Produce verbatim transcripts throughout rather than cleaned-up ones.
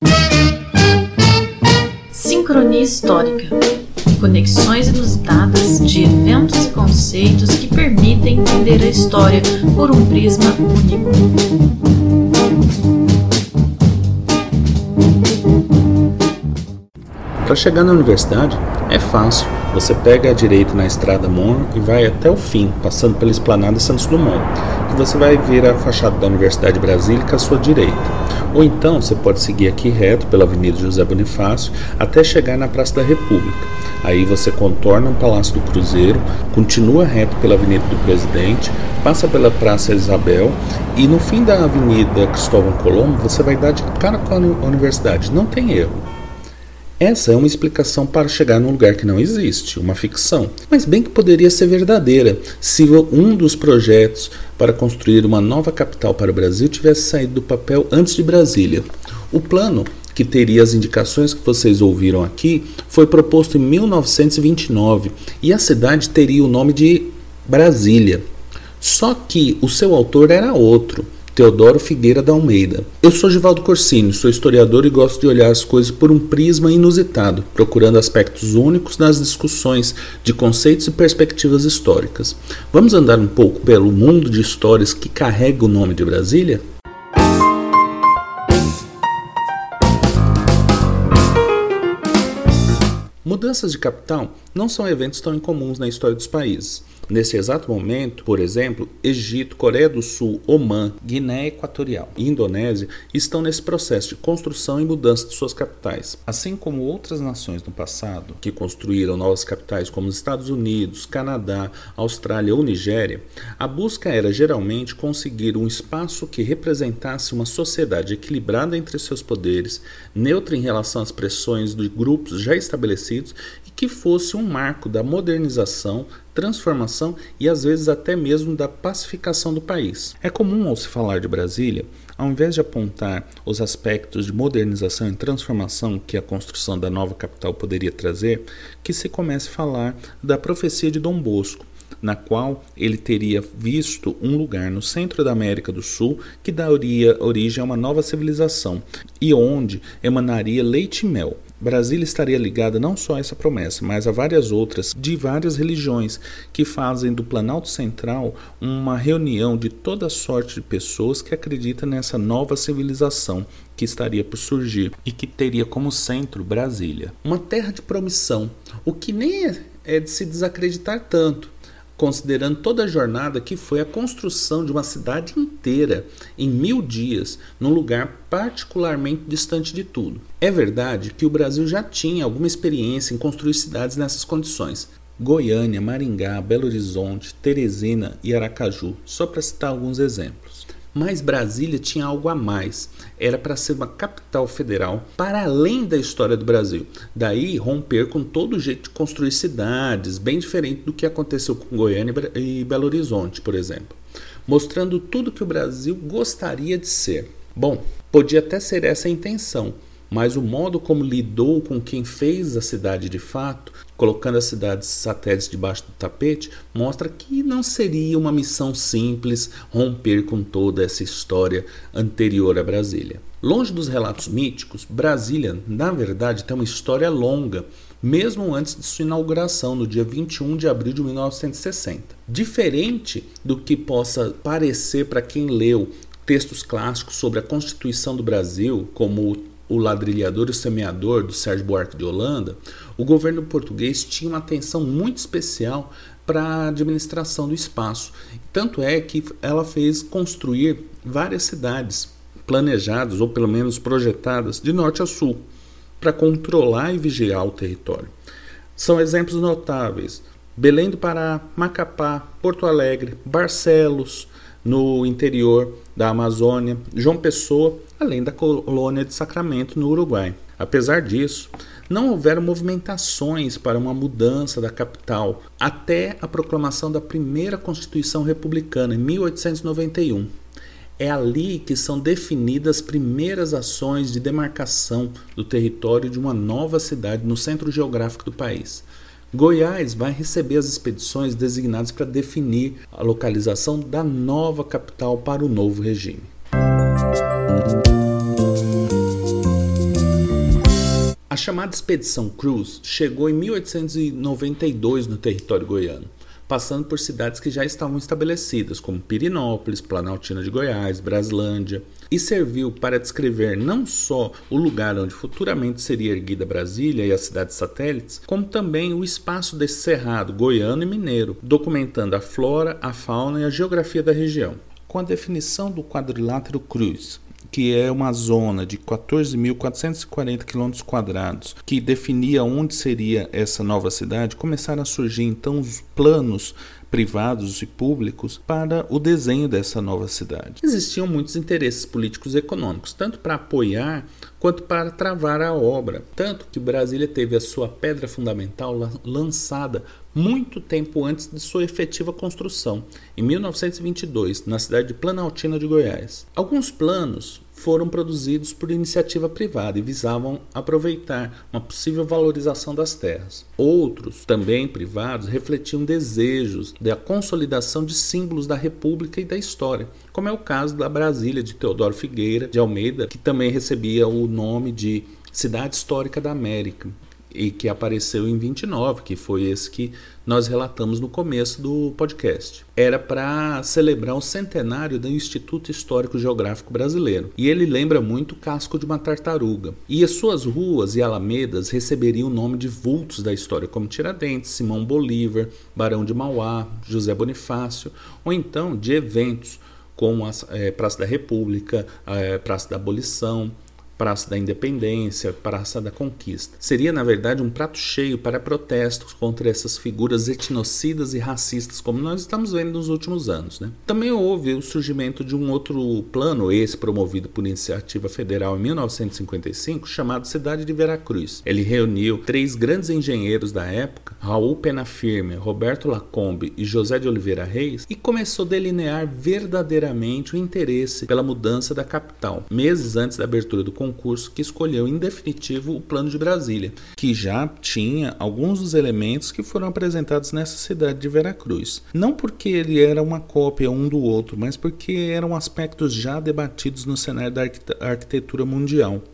Sincronia histórica. Conexões inusitadas de eventos e conceitos que permitem entender a história por um prisma único. Para chegar na universidade é fácil. Você pega a direita na Estrada Moura e vai até o fim, passando pela Esplanada Santos Dumont, que você vai ver a fachada da Universidade Brasílica à sua direita. Ou então você pode seguir aqui reto pela Avenida José Bonifácio até chegar na Praça da República. Aí você contorna o Palácio do Cruzeiro, continua reto pela Avenida do Presidente, passa pela Praça Isabel e no fim da Avenida Cristóvão Colombo você vai dar de cara com a universidade. Não tem erro. Essa é uma explicação para chegar num lugar que não existe, uma ficção, mas bem que poderia ser verdadeira se um dos projetos para construir uma nova capital para o Brasil tivesse saído do papel antes de Brasília. O plano, que teria as indicações que vocês ouviram aqui, foi proposto em mil novecentos e vinte e nove e a cidade teria o nome de Brasília. Só que o seu autor era outro, Teodoro Figueira da Almeida. Eu sou Givaldo Corsini, sou historiador e gosto de olhar as coisas por um prisma inusitado, procurando aspectos únicos nas discussões de conceitos e perspectivas históricas. Vamos andar um pouco pelo mundo de histórias que carrega o nome de Brasília? Mudanças de capital não são eventos tão incomuns na história dos países. Nesse exato momento, por exemplo, Egito, Coreia do Sul, Omã, Guiné Equatorial e Indonésia estão nesse processo de construção e mudança de suas capitais. Assim como outras nações no passado, que construíram novas capitais como os Estados Unidos, Canadá, Austrália ou Nigéria, a busca era geralmente conseguir um espaço que representasse uma sociedade equilibrada entre seus poderes, neutra em relação às pressões de grupos já estabelecidos e que fosse um marco da modernização, transformação e às vezes até mesmo da pacificação do país. É comum ao se falar de Brasília, ao invés de apontar os aspectos de modernização e transformação que a construção da nova capital poderia trazer, que se comece a falar da profecia de Dom Bosco, na qual ele teria visto um lugar no centro da América do Sul que daria origem a uma nova civilização e onde emanaria leite e mel. Brasília estaria ligada não só a essa promessa, mas a várias outras de várias religiões que fazem do Planalto Central uma reunião de toda sorte de pessoas que acreditam nessa nova civilização que estaria por surgir e que teria como centro Brasília. Uma terra de promissão, o que nem é, é de se desacreditar tanto, considerando toda a jornada que foi a construção de uma cidade inteira em mil dias, num lugar particularmente distante de tudo. É verdade que o Brasil já tinha alguma experiência em construir cidades nessas condições. Goiânia, Maringá, Belo Horizonte, Teresina e Aracaju, só para citar alguns exemplos. Mas Brasília tinha algo a mais. Era para ser uma capital federal para além da história do Brasil. Daí romper com todo o jeito de construir cidades, bem diferente do que aconteceu com Goiânia e Belo Horizonte, por exemplo. Mostrando tudo que o Brasil gostaria de ser. Bom, podia até ser essa a intenção, mas o modo como lidou com quem fez a cidade de fato, colocando as cidades satélites debaixo do tapete, mostra que não seria uma missão simples romper com toda essa história anterior a Brasília. Longe dos relatos míticos, Brasília, na verdade, tem uma história longa, mesmo antes de sua inauguração, no dia vinte e um de abril de mil novecentos e sessenta. Diferente do que possa parecer para quem leu textos clássicos sobre a Constituição do Brasil, como O Ladrilhador e o Semeador, do Sérgio Buarque de Holanda, o governo português tinha uma atenção muito especial para a administração do espaço. Tanto é que ela fez construir várias cidades planejadas, ou pelo menos projetadas, de norte a sul, para controlar e vigiar o território. São exemplos notáveis: Belém do Pará, Macapá, Porto Alegre, Barcelos, no interior da Amazônia, João Pessoa, além da colônia de Sacramento, no Uruguai. Apesar disso, não houveram movimentações para uma mudança da capital até a proclamação da primeira Constituição Republicana, em mil oitocentos e noventa e um. É ali que são definidas as primeiras ações de demarcação do território de uma nova cidade no centro geográfico do país. Goiás vai receber as expedições designadas para definir a localização da nova capital para o novo regime. A chamada Expedição Cruz chegou em mil oitocentos e noventa e dois no território goiano, passando por cidades que já estavam estabelecidas, como Pirenópolis, Planaltina de Goiás, Braslândia, e serviu para descrever não só o lugar onde futuramente seria erguida Brasília e as cidades satélites, como também o espaço desse cerrado goiano e mineiro, documentando a flora, a fauna e a geografia da região. Com a definição do quadrilátero Cruz, que é uma zona de quatorze mil quatrocentos e quarenta quilômetros quadrados, que definia onde seria essa nova cidade, começaram a surgir então os planos privados e públicos para o desenho dessa nova cidade. Existiam muitos interesses políticos e econômicos, tanto para apoiar quanto para travar a obra, tanto que Brasília teve a sua pedra fundamental lançada muito tempo antes de sua efetiva construção, em mil novecentos e vinte e dois, na cidade de Planaltina de Goiás. Alguns planos foram produzidos por iniciativa privada e visavam aproveitar uma possível valorização das terras. Outros, também privados, refletiam desejos da consolidação de símbolos da República e da história, como é o caso da Brasília de Teodoro Figueira de Almeida, que também recebia o nome de Cidade Histórica da América, e que apareceu em vinte e nove, que foi esse que nós relatamos no começo do podcast. Era para celebrar o centenário do Instituto Histórico Geográfico Brasileiro, e ele lembra muito o casco de uma tartaruga. E as suas ruas e alamedas receberiam o nome de vultos da história, como Tiradentes, Simão Bolívar, Barão de Mauá, José Bonifácio, ou então de eventos como a é, Praça da República, a é, Praça da Abolição, Praça da Independência, Praça da Conquista. Seria, na verdade, um prato cheio para protestos contra essas figuras etnocidas e racistas, como nós estamos vendo nos últimos anos, né? Também houve o surgimento de um outro plano, esse promovido por iniciativa federal em mil novecentos e cinquenta e cinco, chamado Cidade de Veracruz. Ele reuniu três grandes engenheiros da época, Raul Penafirme, Roberto Lacombe e José de Oliveira Reis, e começou a delinear verdadeiramente o interesse pela mudança da capital, meses antes da abertura do concurso, que escolheu em definitivo o Plano de Brasília, que já tinha alguns dos elementos que foram apresentados nessa cidade de Veracruz. Não porque ele era uma cópia um do outro, mas porque eram aspectos já debatidos no cenário da arquitetura mundial.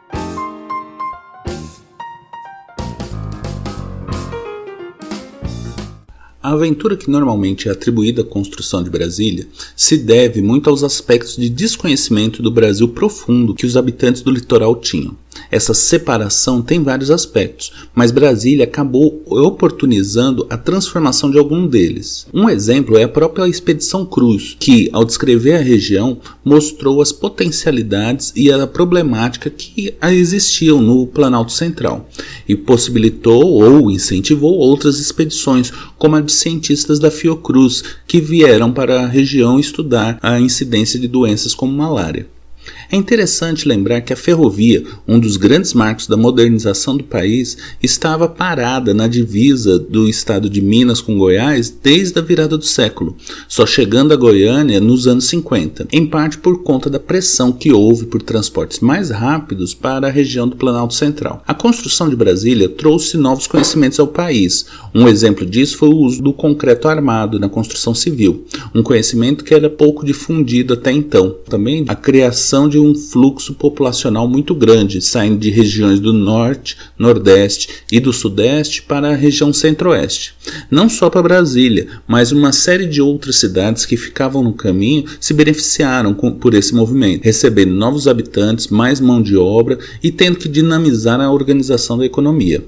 A aventura que normalmente é atribuída à construção de Brasília se deve muito aos aspectos de desconhecimento do Brasil profundo que os habitantes do litoral tinham. Essa separação tem vários aspectos, mas Brasília acabou oportunizando a transformação de algum deles. Um exemplo é a própria Expedição Cruz, que, ao descrever a região, mostrou as potencialidades e a problemática que existiam no Planalto Central, e possibilitou ou incentivou outras expedições, como a de cientistas da Fiocruz, que vieram para a região estudar a incidência de doenças como malária. É interessante lembrar que a ferrovia, um dos grandes marcos da modernização do país, estava parada na divisa do estado de Minas com Goiás desde a virada do século, só chegando a Goiânia nos anos cinquenta, em parte por conta da pressão que houve por transportes mais rápidos para a região do Planalto Central. A construção de Brasília trouxe novos conhecimentos ao país. Um exemplo disso foi o uso do concreto armado na construção civil, um conhecimento que era pouco difundido até então. Também a criação de um fluxo populacional muito grande, saindo de regiões do norte, nordeste e do sudeste para a região centro-oeste. Não só para Brasília, mas uma série de outras cidades que ficavam no caminho se beneficiaram com, por esse movimento, recebendo novos habitantes, mais mão de obra e tendo que dinamizar a organização da economia.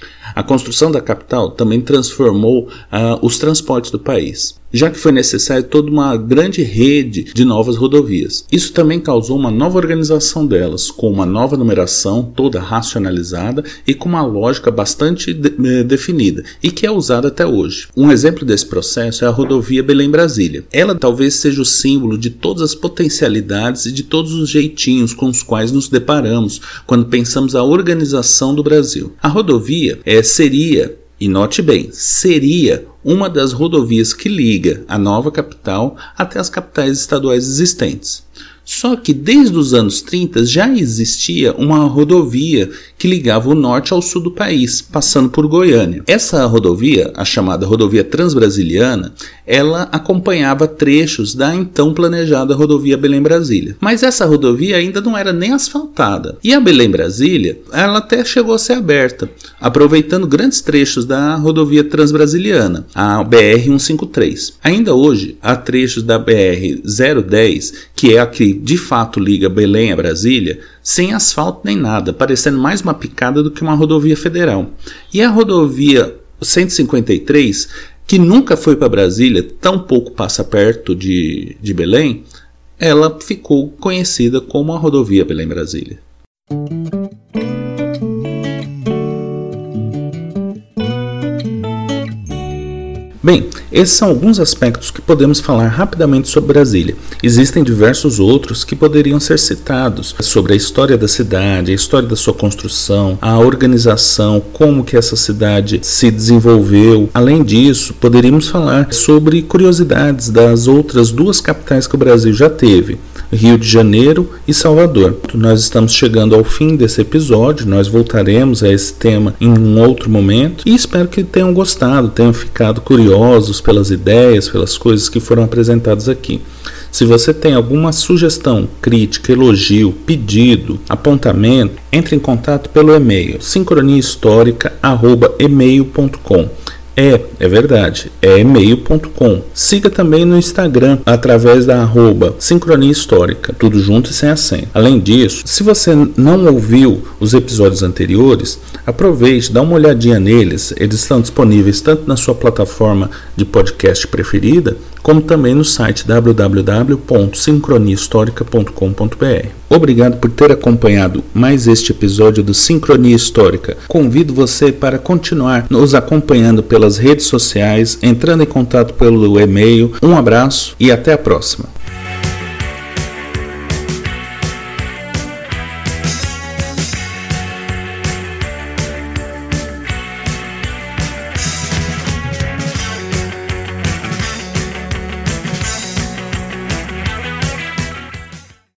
A construção da capital também transformou uh, os transportes do país, já que foi necessário toda uma grande rede de novas rodovias. Isso também causou uma nova organização delas, com uma nova numeração toda racionalizada e com uma lógica bastante de- definida, e que é usada até hoje. Um exemplo desse processo é a rodovia Belém-Brasília. Ela talvez seja o símbolo de todas as potencialidades e de todos os jeitinhos com os quais nos deparamos quando pensamos a organização do Brasil. A rodovia é, seria, e note bem, seria uma das rodovias que liga a nova capital até as capitais estaduais existentes. Só que desde os anos trinta já existia uma rodovia que ligava o norte ao sul do país, passando por Goiânia. Essa rodovia, a chamada rodovia Transbrasiliana, ela acompanhava trechos da então planejada rodovia Belém-Brasília. Mas essa rodovia ainda não era nem asfaltada. E a Belém-Brasília, ela até chegou a ser aberta, aproveitando grandes trechos da rodovia Transbrasiliana, a B R cento e cinquenta e três. Ainda hoje, há trechos da B R zero dez, que é a que de fato liga Belém a Brasília, sem asfalto nem nada, parecendo mais uma picada do que uma rodovia federal. E a rodovia cento e cinquenta e três, que nunca foi para Brasília, tão pouco passa perto de, de Belém, ela ficou conhecida como a rodovia Belém-Brasília. Bem, esses são alguns aspectos que podemos falar rapidamente sobre Brasília. Existem diversos outros que poderiam ser citados sobre a história da cidade, a história da sua construção, a organização, como que essa cidade se desenvolveu. Além disso, poderíamos falar sobre curiosidades das outras duas capitais que o Brasil já teve, Rio de Janeiro e Salvador. Nós estamos chegando ao fim desse episódio, nós voltaremos a esse tema em um outro momento e espero que tenham gostado, tenham ficado curiosos pelas ideias, pelas coisas que foram apresentadas aqui. Se você tem alguma sugestão, crítica, elogio, pedido, apontamento, entre em contato pelo e-mail sincronia histórica arroba e-mail ponto com. É, é verdade, é e-mail ponto com. Siga também no Instagram, através da arroba Sincronia Histórica, tudo junto e sem acento. Além disso, se você não ouviu os episódios anteriores, aproveite, dá uma olhadinha neles. Eles estão disponíveis tanto na sua plataforma de podcast preferida, como também no site w w w ponto sincronia histórica ponto com ponto b r. Obrigado por ter acompanhado mais este episódio do Sincronia Histórica. Convido você para continuar nos acompanhando pelas redes sociais, entrando em contato pelo e-mail. Um abraço e até a próxima.